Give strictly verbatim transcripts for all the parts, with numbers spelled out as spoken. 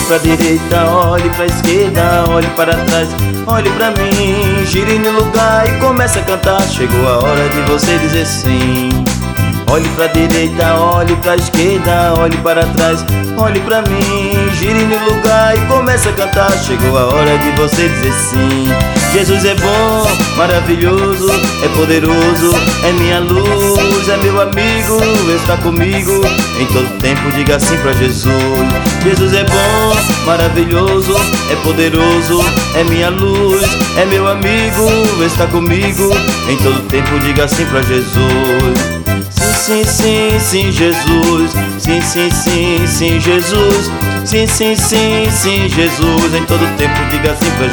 pra direita, olhe pra esquerda, olhe para trás, olhe pra mim. Gire no lugar e comece a cantar. Chegou a hora de você dizer sim. Olhe pra direita, olhe pra esquerda, olhe para trás, olhe pra mim. Gire no lugar e comece a cantar. Chegou a hora de você dizer sim. Jesus é bom, maravilhoso, é poderoso, é minha luz, é meu amigo, está comigo em todo tempo. Diga sim pra Jesus. Jesus é bom, maravilhoso, é poderoso, é minha luz, é meu amigo, está comigo em todo tempo. Diga sim pra Jesus. Sim, sim, sim, Jesus. Sim, sim, sim, sim, Jesus. Sim, sim, sim, sim, Jesus. Em todo tempo diga sim pra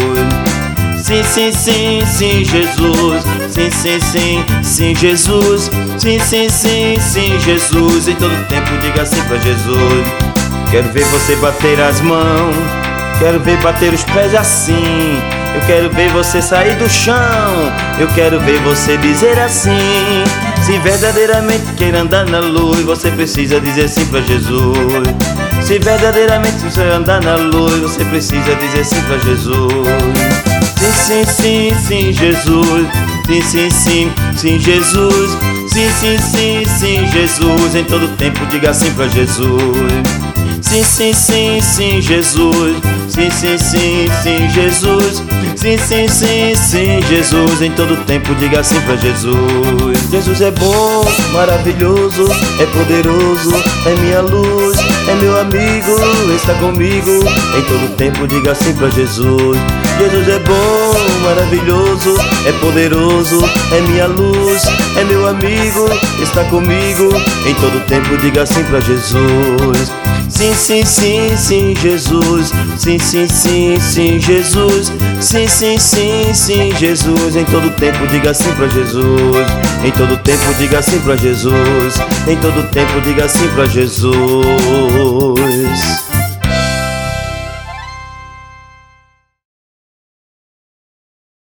Jesus. Sim, sim, sim, sim, Jesus. Sim, sim, sim, sim, Jesus. Sim, sim, sim, sim, Jesus. Em todo tempo diga sim pra Jesus. Quero ver você bater as mãos, quero ver bater os pés assim. Eu quero ver você sair do chão, eu quero ver você dizer assim. Se verdadeiramente quer andar na luz, você precisa dizer sim pra Jesus. Se verdadeiramente você andar na luz, você precisa dizer sim pra Jesus. Sim, sim, sim, sim, Jesus. Sim, sim, sim, sim, Jesus. Sim, sim, sim, sim, Jesus. Em todo tempo diga sim pra Jesus. Sim, sim, sim, sim, Jesus. Sim, sim, sim, sim, Jesus. Sim, sim, sim, sim, Jesus. Em todo tempo diga sim pra Jesus. Jesus é bom, maravilhoso, é poderoso, é minha luz, é meu amigo, está comigo em todo tempo. Diga sim pra Jesus. Jesus é bom, maravilhoso, é poderoso, é minha luz, é meu amigo, está comigo em todo tempo. Diga sim pra Jesus. Sim, sim, sim, sim, Jesus. Sim, sim, sim, sim, Jesus. Sim, sim, sim, sim, Jesus. Em todo tempo diga sim pra Jesus. Em todo tempo diga sim pra Jesus. Em todo tempo diga sim pra Jesus.